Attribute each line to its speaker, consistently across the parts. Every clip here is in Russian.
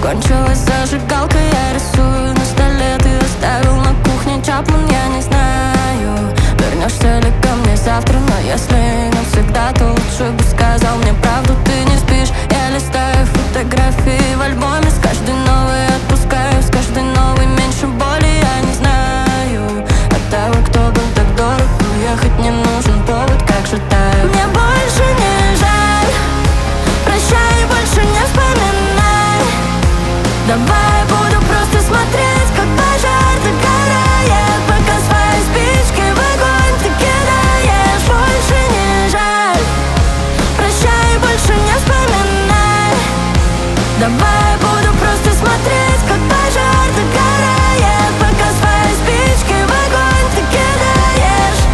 Speaker 1: Кончилась зажигалка, я рисую на столе. Ты оставил на кухне Чапман, я не знаю, вернешься ли ко мне завтра. Но если навсегда, то лучше бы сказал мне правду. Ты не спишь, я листаю фотографии в альбоме. С каждой новой отпускаю, с каждой новой меньше боли. Я не знаю от того, кто был так дорог. Уехать не нужен повод, как же так? Мне больше не жаль, прощай, больше не вспоминай. Давай буду просто смотреть, как пожар догорает, пока свои спички в огонь ты кидаешь. Больше не жаль, прощай, больше не вспоминай. Давай буду просто смотреть, как пожар догорает, пока свои спички в огонь ты кидаешь.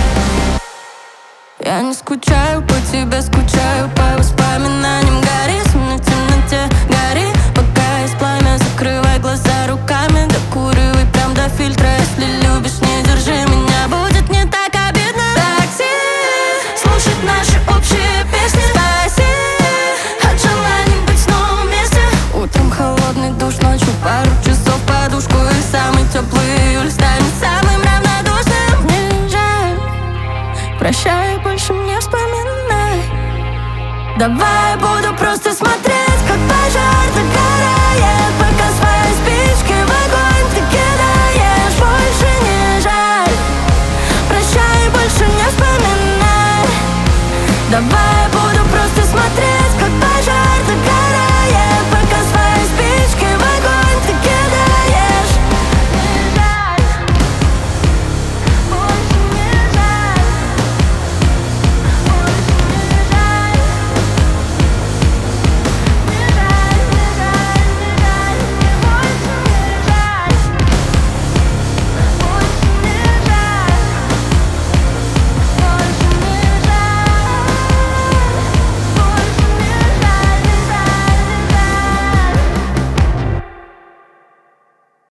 Speaker 1: Я не скучаю по тебе, скучаю по воспоминаниям. Гори со мной в темноте, гори, пока есть пламя. Закрывай глаза руками, докуривай прям до фильтра. Если любишь, не держи меня, будет не так обидно. Такси, слушать наши общие песни. Спаси от желаний быть снова вместе. Утром холодный душ, ночью пару часов подушку. И самый теплый июль станет самым равнодушным. Мне жаль, прощай, больше не вспоминай. Давай буду просто смотреть.